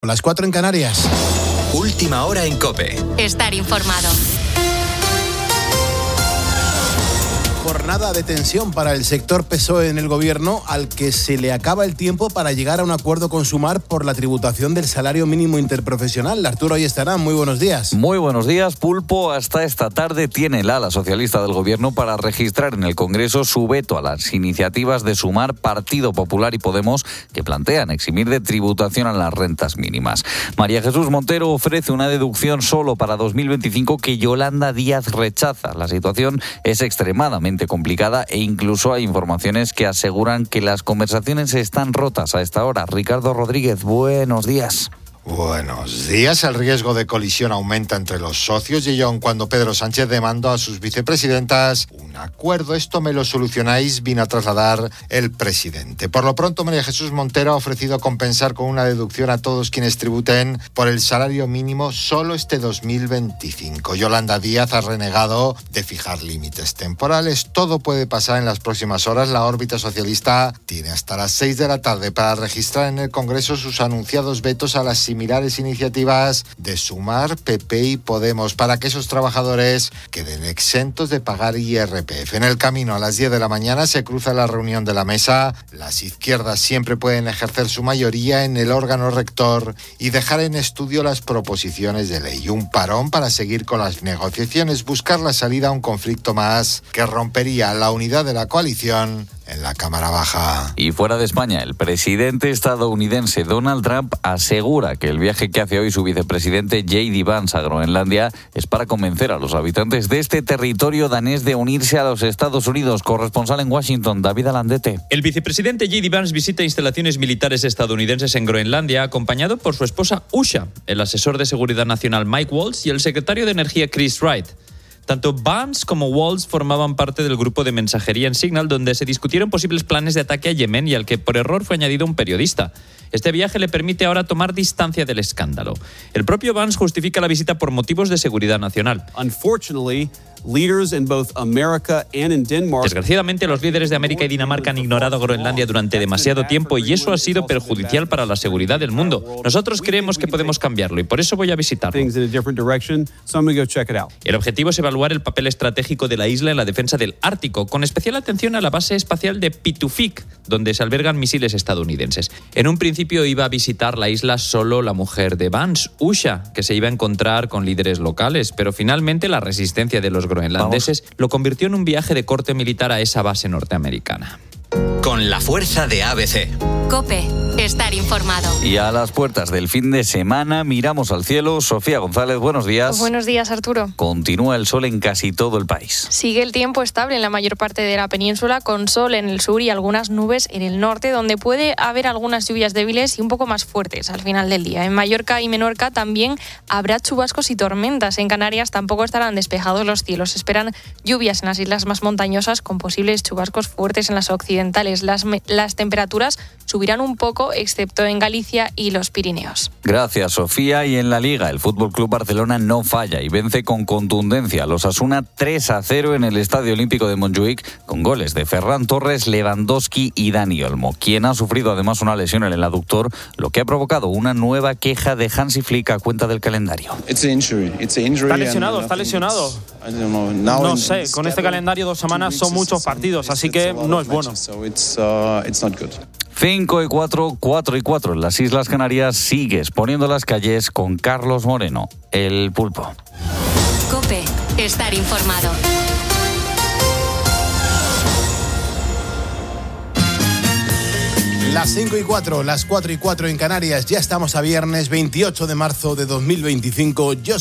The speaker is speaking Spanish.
Las 4 en Canarias. Última hora en COPE. Estar informado. Jornada de tensión para el sector PSOE en el gobierno, al que se le acaba el tiempo para llegar a un acuerdo con Sumar por la tributación del salario mínimo interprofesional. Arturo Ayestarán, muy buenos días. Muy buenos días, Pulpo. Hasta esta tarde tiene el ala socialista del gobierno para registrar en el Congreso su veto a las iniciativas de Sumar, Partido Popular y Podemos, que plantean eximir de tributación a las rentas mínimas. María Jesús Montero ofrece una deducción solo para 2025 que Yolanda Díaz rechaza. La situación es extremadamente complicada e incluso hay informaciones que aseguran que las conversaciones están rotas a esta hora. Ricardo Rodríguez, buenos días. Buenos días. El riesgo de colisión aumenta entre los socios y aun cuando Pedro Sánchez demandó a sus vicepresidentas un acuerdo, esto me lo solucionáis, vino a trasladar el presidente. Por lo pronto, María Jesús Montero ha ofrecido compensar con una deducción a todos quienes tributen por el salario mínimo solo este 2025. Yolanda Díaz ha renegado de fijar límites temporales. Todo puede pasar en las próximas horas. La órbita socialista tiene hasta las 6 de la tarde para registrar en el Congreso sus anunciados vetos a las similares iniciativas de Sumar, PP y Podemos para que esos trabajadores queden exentos de pagar IRPF. En el camino a las 10 de la mañana se cruza la reunión de la mesa. Las izquierdas siempre pueden ejercer su mayoría en el órgano rector y dejar en estudio las proposiciones de ley. Un parón para seguir con las negociaciones, buscar la salida a un conflicto más que rompería la unidad de la coalición en la Cámara Baja. Y fuera de España, el presidente estadounidense Donald Trump asegura que el viaje que hace hoy su vicepresidente J.D. Vance a Groenlandia es para convencer a los habitantes de este territorio danés de unirse a los Estados Unidos. Corresponsal en Washington, David Alandete. El vicepresidente J.D. Vance visita instalaciones militares estadounidenses en Groenlandia, acompañado por su esposa Usha, el asesor de seguridad nacional Mike Waltz y el secretario de Energía Chris Wright. Tanto Vance como Waltz formaban parte del grupo de mensajería en Signal, donde se discutieron posibles planes de ataque a Yemen y al que por error fue añadido un periodista. Este viaje le permite ahora tomar distancia del escándalo. El propio Vance justifica la visita por motivos de seguridad nacional. Desgraciadamente, los líderes de América y Dinamarca han ignorado a Groenlandia durante demasiado tiempo y eso ha sido perjudicial para la seguridad del mundo. Nosotros creemos que podemos cambiarlo y por eso voy a visitarlo. El objetivo es evaluar el papel estratégico de la isla en la defensa del Ártico, con especial atención a la base espacial de Pitufik, donde se albergan misiles estadounidenses. En un principio iba a visitar la isla solo la mujer de Vance, Usha, que se iba a encontrar con líderes locales, pero finalmente la resistencia de los groenlandeses lo convirtió en un viaje de corte militar a esa base norteamericana. Con la fuerza de ABC. COPE. Estar informado. Y a las puertas del fin de semana miramos al cielo. Sofía González, buenos días. Buenos días, Arturo. Continúa el sol en casi todo el país. Sigue el tiempo estable en la mayor parte de la península, con sol en el sur y algunas nubes en el norte, donde puede haber algunas lluvias débiles y un poco más fuertes al final del día. En Mallorca y Menorca también habrá chubascos y tormentas. En Canarias tampoco estarán despejados los cielos. Se esperan lluvias en las islas más montañosas, con posibles chubascos fuertes en las occidentales. Las temperaturas subirán un poco, excepto en Galicia y los Pirineos. Gracias, Sofía. Y en la Liga, el FC Barcelona no falla y vence con contundencia a los Osasuna 3-0 en el Estadio Olímpico de Montjuic, con goles de Ferran Torres, Lewandowski y Dani Olmo, quien ha sufrido además una lesión en el aductor, lo que ha provocado una nueva queja de Hansi Flick a cuenta del calendario. Está lesionado. No sé, con este calendario 2 semanas son muchos partidos, así que no es bueno. 5-4, 4-4 en las Islas Canarias. Sigues poniendo las calles con Carlos Moreno, el Pulpo. COPE. Estar informado. Las 5-4, las 4-4 en Canarias. Ya estamos a viernes 28 de marzo de 2025. Yo